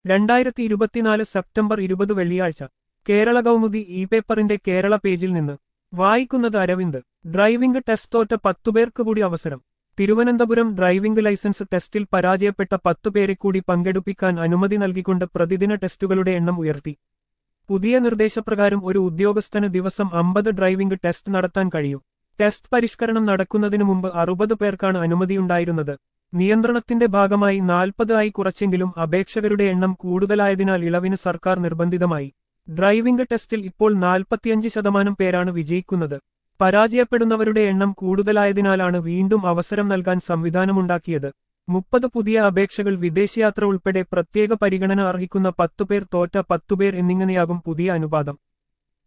2024 September 20 വെള്ളിയാഴ്ച Kerala Kaumudi E പേപ്പറിന്റെ കേരള പേജിൽ നിന്ന് വായിക്കുന്നത് അരവിന്ദ്. ഡ്രൈവിംഗ് ടെസ്റ്റ് തോറ്റ 10 പേർക്ക് കൂടി അവസരം. തിരുവനന്തപുരം ഡ്രൈവിംഗ് ലൈസൻസ് ടെസ്റ്റിൽ പരാജയപ്പെട്ട 10 പേരെ കൂടി പങ്കെടുപ്പിക്കാൻ അനുമതി നൽകിക്കൊണ്ട് പ്രതിദിന ടെസ്റ്റുകളുടെ എണ്ണം ഉയർത്തി. പുതിയ നിർദ്ദേശപ്രകാരം ഒരു ഉദ്യോഗസ്ഥന് ദിവസം 50 ഡ്രൈവിംഗ് ടെസ്റ്റ് നടത്താൻ കഴിയും. ടെസ്റ്റ് പരിഷ്കരണം നടക്കുന്നതിനു മുമ്പ് 60 പേർക്കാണ് അനുമതിയുണ്ടായിരുന്നത്. നിയന്ത്രണത്തിന്റെ ഭാഗമായി 40 ആയി കുറച്ചെങ്കിലും അപേക്ഷകരുടെ എണ്ണം കൂടുതലായതിനാൽ ഇളവിന് സർക്കാർ നിർബന്ധിതമായി. ഡ്രൈവിംഗ് ടെസ്റ്റിൽ ഇപ്പോൾ 45% പേരാണ് വിജയിക്കുന്നത്. പരാജയപ്പെടുന്നവരുടെ എണ്ണം കൂടുതലായതിനാലാണ് വീണ്ടും അവസരം നൽകാൻ സംവിധാനമുണ്ടാക്കിയത്. 30 പുതിയ അപേക്ഷകൾ വിദേശയാത്ര ഉൾപ്പെടെ പ്രത്യേക പരിഗണന അർഹിക്കുന്ന 10 പേർ തോറ്റ 10 പേർ എന്നിങ്ങനെയാകും പുതിയ അനുപാതം.